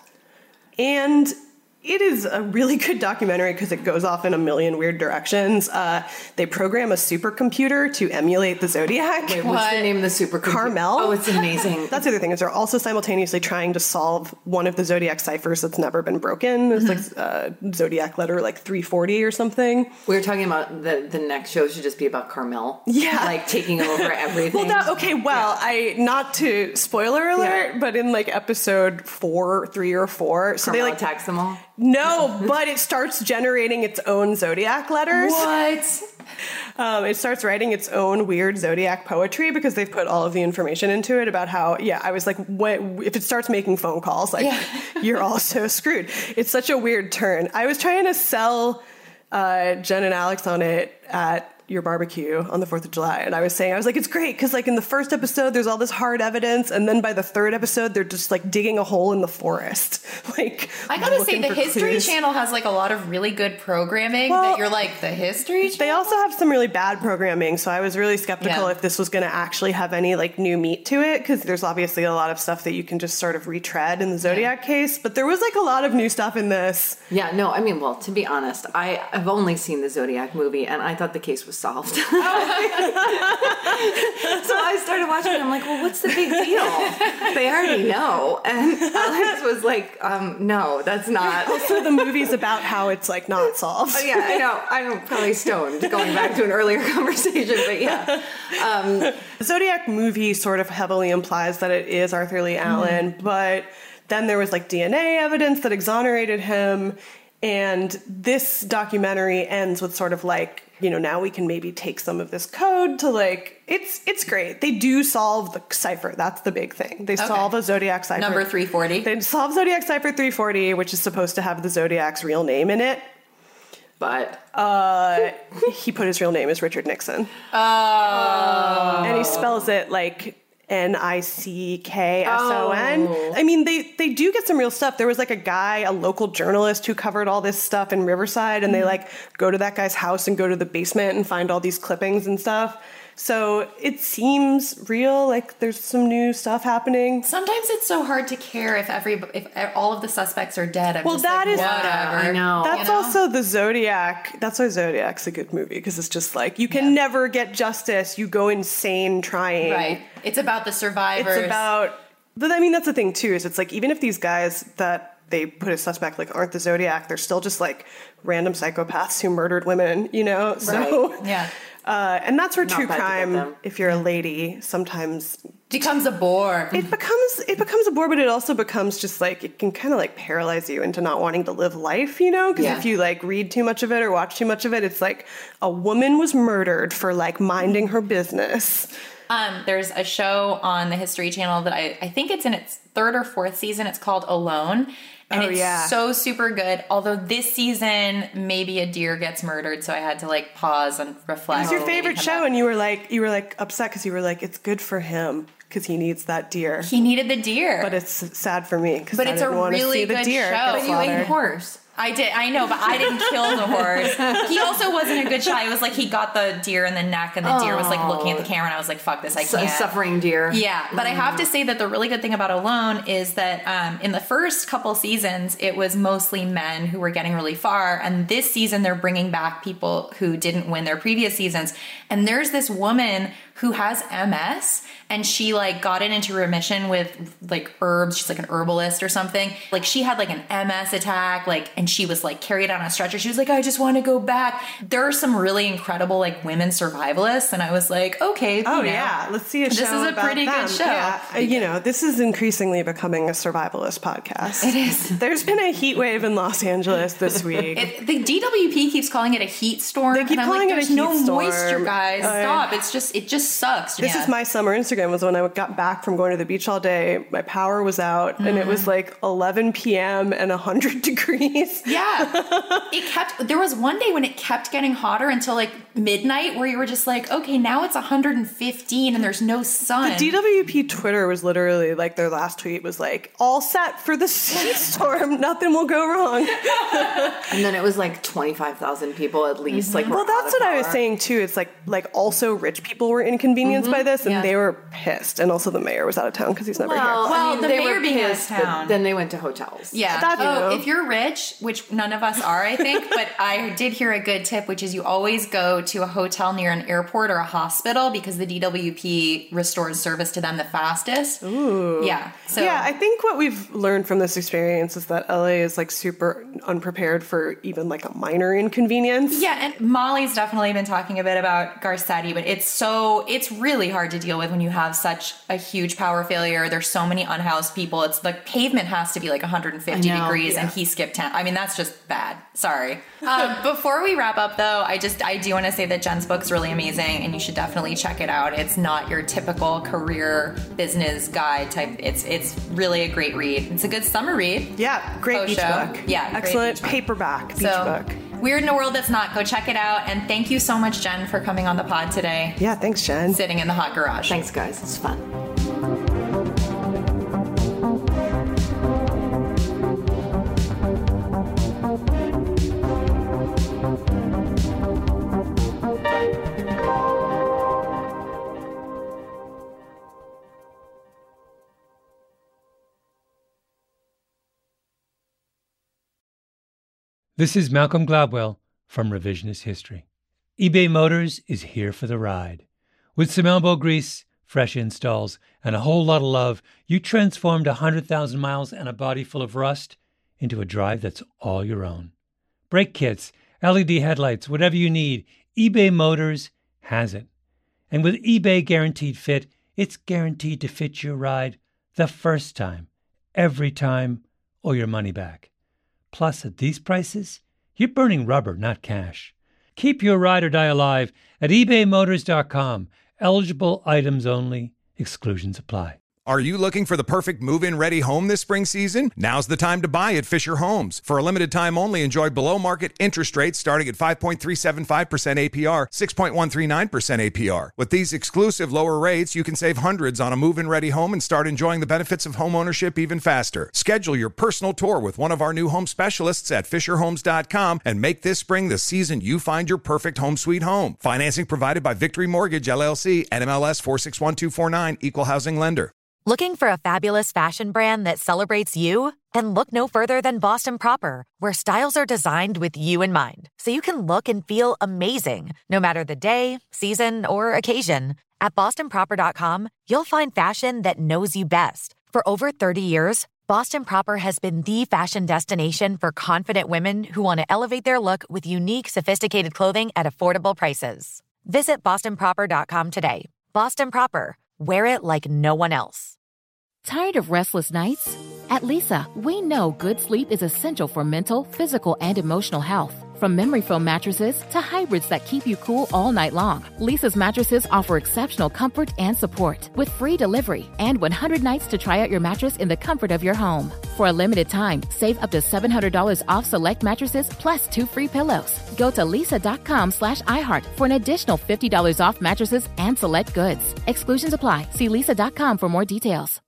And it is a really good documentary because it goes off in a million weird directions. Uh, they program a supercomputer to emulate the Zodiac. Wait, what's the What? name of the supercomputer? Carmel? Oh, it's amazing. That's the other thing is they're also simultaneously trying to solve one of the Zodiac ciphers that's never been broken. It's like uh, Zodiac letter like three forty or something. We were talking about the the next show should just be about Carmel. Yeah. Like taking over everything. Well, that, okay, well, I not to spoiler alert, Yeah. but in like episode four, three or four, so Carmel they like attacks them all. no, but it starts generating its own Zodiac letters. What? Um, it starts writing its own weird Zodiac poetry because they've put all of the information into it about how, yeah, I was like, what, if it starts making phone calls, like, Yeah. you're all so screwed. It's such a weird turn. I was trying to sell uh, Jen and Alex on it at your barbecue on the fourth of July. And I was saying, I was like, it's great because like in the first episode, there's all this hard evidence. And then by the third episode, they're just like digging a hole in the forest. Like, I gotta say, looking the for History clues. Channel has like a lot of really good programming Well, that you're like, the History Channel? They also have some really bad programming, so I was really skeptical Yeah. if this was going to actually have any like new meat to it, because there's obviously a lot of stuff that you can just sort of retread in the Zodiac case, but there was like a lot of new stuff in this. Yeah, no, I mean, well, to be honest, I, I've only seen the Zodiac movie, and I thought the case was solved. So I started watching it, I'm like, well, what's the big deal? They already know. And Alex was like, um, no, that's not. So the movie's about how it's like not solved. Oh, yeah, I know. I'm probably stoned going back to an earlier conversation, but yeah. Um, The Zodiac movie sort of heavily implies that it is Arthur Lee Allen, Mm-hmm. but then there was like D N A evidence that exonerated him. And this documentary ends with sort of like, you know, now we can maybe take some of this code to like, it's it's great. They do solve the cipher. That's the big thing. They solve a Zodiac cipher. Number three forty. They solve Zodiac cipher three forty, which is supposed to have the Zodiac's real name in it. but Uh, he put his real name as Richard Nixon. Oh. And he spells it like N I C K S O N. Oh. I mean, they, they do get some real stuff. There was like a guy, a local journalist who covered all this stuff in Riverside, and they like go to that guy's house and go to the basement and find all these clippings and stuff. So it seems real, like there's some new stuff happening. Sometimes it's so hard to care if every if all of the suspects are dead. I'm Well, just that like, is- whatever. I know. That's you know? also the Zodiac. That's why Zodiac's a good movie, because it's just like, you can never get justice. You go insane trying. Right. It's about the survivors. It's about, but I mean, that's the thing too, is it's like, even if these guys that they put as suspect like aren't the Zodiac, they're still just like random psychopaths who murdered women, you know? So, Right. Yeah. uh, and that's where Not true bad to get crime, them. if you're a lady, sometimes Becomes a bore. it becomes, it becomes a bore, but it also becomes just like, it can kind of like paralyze you into not wanting to live life, you know? Because Yeah. if you like read too much of it or watch too much of it, it's like a woman was murdered for like minding her business. Um, there's a show on the History Channel that I, I think it's in its third or fourth season. It's called Alone. And Oh, it's yeah. so super good. Although this season, maybe a deer gets murdered. So I had to like pause and reflect. It's your and maybe favorite come show, back. and you were like, you were like upset because you were like, it's good for him because he needs that deer. He needed the deer. But it's sad for me because But I it's a didn't want to really see the good deer show. get But But you ate slaughtered. horse. I did. I know, but I didn't kill the horse. He also wasn't a good shot. It was like he got the deer in the neck and the deer was like looking at the camera and I was like, fuck this, I can't. Suffering deer. Yeah, but mm. I have to say that the really good thing about Alone is that um, in the first couple seasons, it was mostly men who were getting really far. And this season, they're bringing back people who didn't win their previous seasons. And there's this woman who has M S and she like got it into remission with like herbs. She's like an herbalist or something. Like she had like an M S attack, like, and she was like carried on a stretcher. She was like, I just want to go back. There are some really incredible like women survivalists. And I was like, okay. Oh you know, yeah. Let's see a this show This is a about pretty them. good show. Yeah. You know, this is increasingly becoming a survivalist podcast. It is. There's been a heat wave in Los Angeles this week. It, the D W P keeps calling it a heat storm. They keep and I'm calling like, it a There's no heat storm. moisture, guys. Uh, Stop. It's just, it just sucks. This yeah. is my summer Instagram was when I got back from going to the beach all day. My power was out mm. and it was like eleven p.m. and one hundred degrees. Yeah. It kept, there was one day when it kept getting hotter until like midnight where you were just like, okay, now it's one hundred fifteen and there's no sun. The D W P Twitter was literally like their last tweet was like, all set for the heat storm. Nothing will go wrong. And then it was like twenty-five thousand people at least. Mm-hmm. Like, well, that's what power. I was saying too. It's like, like also rich people were inconvenienced mm-hmm. by this and yeah. they were pissed. And also the mayor was out of town because he's never well, here. Well, I mean, the they mayor were being pissed, out of town. Then they went to hotels. Yeah. That, you oh, know. If you're rich, which none of us are, I think, but I did hear a good tip, which is you always go to a hotel near an airport or a hospital because the D W P restores service to them the fastest. Ooh. Yeah. So yeah, I think what we've learned from this experience is that L A is like super unprepared for even like a minor inconvenience. Yeah, and Molly's definitely been talking a bit about Garcetti, but it's so, it's really hard to deal with when you have such a huge power failure. There's so many unhoused people. It's like pavement has to be like one hundred fifty know, degrees yeah. and he skipped ten. I mean, that's just bad. Sorry. Um, before we wrap up though, I just, I do want to say that Jen's book's really amazing and you should definitely check it out. It's not your typical career business guide type. It's, it's really a great read. It's a good summer read. Yeah, great beach show. book. Yeah, excellent paperback beach so, book. Weird in a World That's Not. Go check it out. And thank you so much, Jen, for coming on the pod today. Yeah, thanks, Jen. Sitting in the hot garage. Thanks, guys. It's fun. This is Malcolm Gladwell from Revisionist History. eBay Motors is here for the ride. With some elbow grease, fresh installs, and a whole lot of love, you transformed one hundred thousand miles and a body full of rust into a drive that's all your own. Brake kits, L E D headlights, whatever you need, eBay Motors has it. And with eBay Guaranteed Fit, it's guaranteed to fit your ride the first time, every time, or your money back. Plus, at these prices, you're burning rubber, not cash. Keep your ride or die alive at ebay motors dot com. Eligible items only. Exclusions apply. Are you looking for the perfect move-in ready home this spring season? Now's the time to buy at Fisher Homes. For a limited time only, enjoy below-market interest rates starting at five point three seven five percent A P R, six point one three nine percent A P R. With these exclusive lower rates, you can save hundreds on a move-in ready home and start enjoying the benefits of home ownership even faster. Schedule your personal tour with one of our new home specialists at fisher homes dot com and make this spring the season you find your perfect home sweet home. Financing provided by Victory Mortgage, L L C, N M L S four six one two four nine, Equal Housing Lender. Looking for a fabulous fashion brand that celebrates you? Then look no further than Boston Proper, where styles are designed with you in mind, so you can look and feel amazing, no matter the day, season, or occasion. At boston proper dot com, you'll find fashion that knows you best. For over thirty years, Boston Proper has been the fashion destination for confident women who want to elevate their look with unique, sophisticated clothing at affordable prices. Visit boston proper dot com today. Boston Proper. Wear it like no one else. Tired of restless nights? At Leesa, we know good sleep is essential for mental, physical, and emotional health. From memory foam mattresses to hybrids that keep you cool all night long, Leesa's mattresses offer exceptional comfort and support with free delivery and one hundred nights to try out your mattress in the comfort of your home. For a limited time, save up to seven hundred dollars off select mattresses plus two free pillows. Go to leesa.com slash iHeart for an additional fifty dollars off mattresses and select goods. Exclusions apply. See leesa dot com for more details.